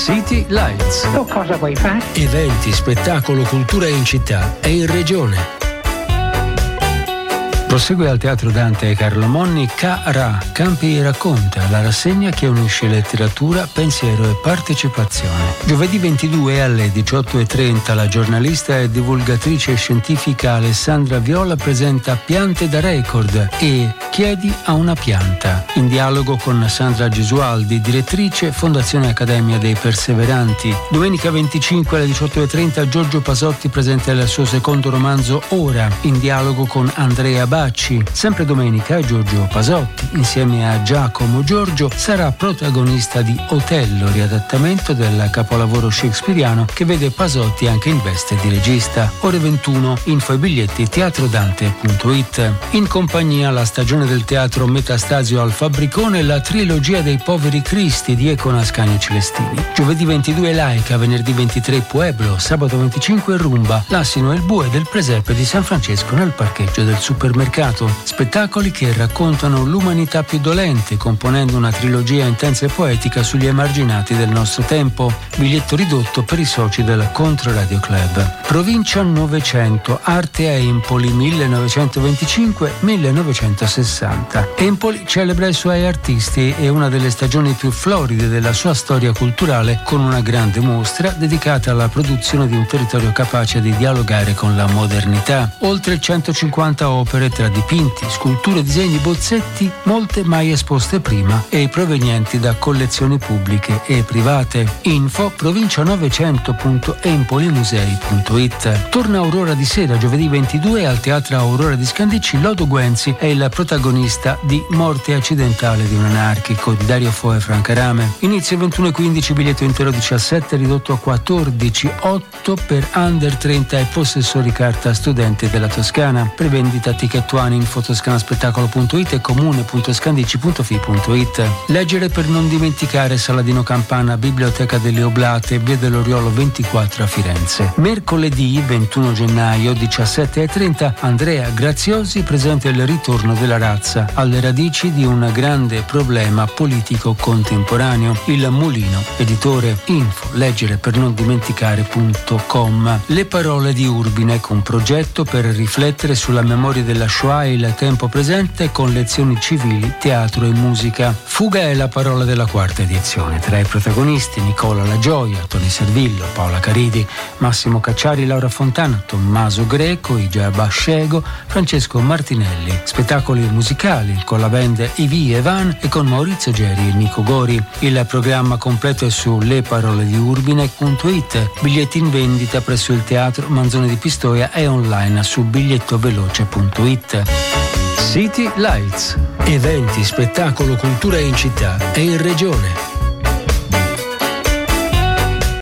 City Lights. Tu cosa vuoi fare? Eventi, spettacolo, cultura in città e in regione. Prosegue al Teatro Dante e Carlo Monni Ca-Ra, Campi e racconta, la rassegna che unisce letteratura, pensiero e partecipazione. Giovedì 22 alle 18:30 la giornalista e divulgatrice scientifica Alessandra Viola presenta Piante da record e Chiedi a una pianta, in dialogo con Sandra Gesualdi, direttrice Fondazione Accademia dei Perseveranti. Domenica 25 alle 18:30 Giorgio Pasotti presenta il suo secondo romanzo Ora, in dialogo con Andrea Bacci. Sempre domenica Giorgio Pasotti, insieme a Giacomo Giorgio, sarà protagonista di Otello, riadattamento del capolavoro shakespeariano che vede Pasotti anche in veste di regista. Ore 21, info e biglietti teatrodante.it. In compagnia la stagione del teatro Metastasio al Fabbricone, la trilogia dei Poveri Cristi di Econa Ascanio Celestini. Giovedì 22 Laica, venerdì 23 Pueblo, sabato 25 Rumba, l'Assino e il Bue del Presepe di San Francesco nel parcheggio del supermercato. Spettacoli che raccontano l'umanità più dolente, componendo una trilogia intensa e poetica sugli emarginati del nostro tempo. Biglietto ridotto per i soci del Controradio Club. Provincia 900, Arte a Empoli 1925-1960. Empoli celebra i suoi artisti e una delle stagioni più floride della sua storia culturale, con una grande mostra dedicata alla produzione di un territorio capace di dialogare con la modernità. Oltre 150 opere tra dipinti, sculture, disegni, bozzetti, molte mai esposte prima e provenienti da collezioni pubbliche e private. Info provincia900.empolimusei.it. Torna Aurora di sera, giovedì 22 al Teatro Aurora di Scandicci. Lodo Guenzi è il protagonista di Morte accidentale di un anarchico di Dario Fo e Franca Rame. Inizio 21:15, biglietto intero 17, ridotto a 14, 8 per under 30 e possessori carta studenti della Toscana. Prevendita Ticket One, info toscanaspettacolo.it e comune.scandicci.fi.it. Leggere per non dimenticare, Saladino Campana, Biblioteca delle Oblate, via dell'Oriolo 24 a Firenze. Mercoledì 21 gennaio 17:30 Andrea Graziosi presenta il ritorno della razza alle radici di un grande problema politico contemporaneo. Il Mulino, editore. Info leggere per non dimenticare.com. Le parole di Urbinek, un progetto per riflettere sulla memoria della Shoah e il tempo presente con lezioni civili, teatro e musica. Fuga è la parola della quarta edizione. Tra i protagonisti Nicola La Gioia, Tony Servillo, Paola Caridi, Massimo Cacciari, Laura Fontana, Tommaso Greco, Igia Bascego, Francesco Martinelli. Spettacoli musicali con la band Ivi e Van e con Maurizio Geri e Nico Gori. Il programma completo è su leparolediurbinek.it. Biglietti in vendita presso il Teatro Manzoni di Pistoia e online su bigliettoveloce.it. City Lights. Eventi, spettacolo, cultura in città e in regione.